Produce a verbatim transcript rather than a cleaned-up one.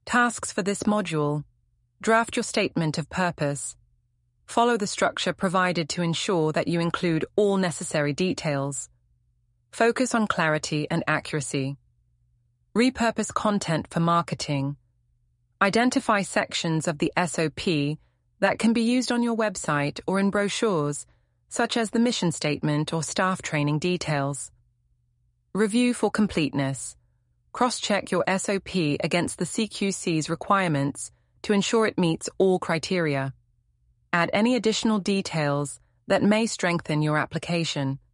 Tasks for this module. Draft your statement of purpose. Follow the structure provided to ensure that you include all necessary details. Focus on clarity and accuracy. Repurpose content for marketing. Identify sections of the S O P that can be used on your website or in brochures, such as the mission statement or staff training details. Review for completeness. Cross-check your S O P against the C Q C's requirements to ensure it meets all criteria. Add any additional details that may strengthen your application.